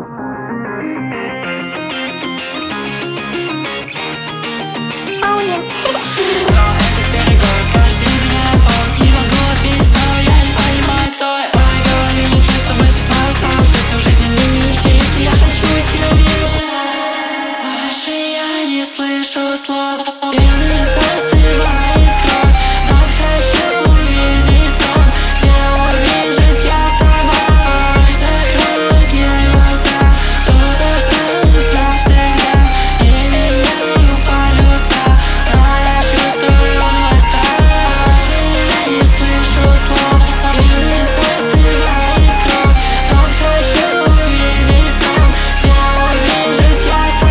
Слышу слова, вены застывает кровь, но хочу увидеть сон, где увижусь я с тобой. Закрой мне глаза, тут останусь навсегда. Не меняю полюса, но я чувствую страх. Я не слышу слов, вены застывает кровь, но хочу увидеть сон, где увижусь я с тобой.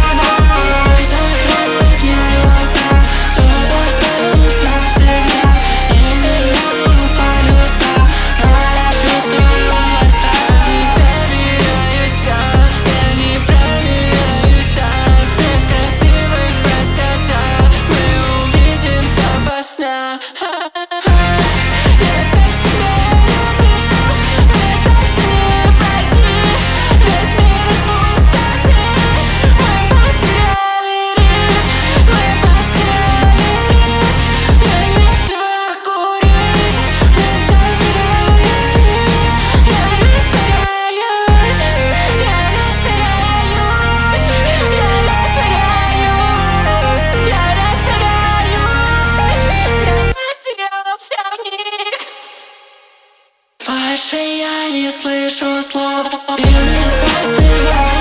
Больше я не слышу слов, вены застывают.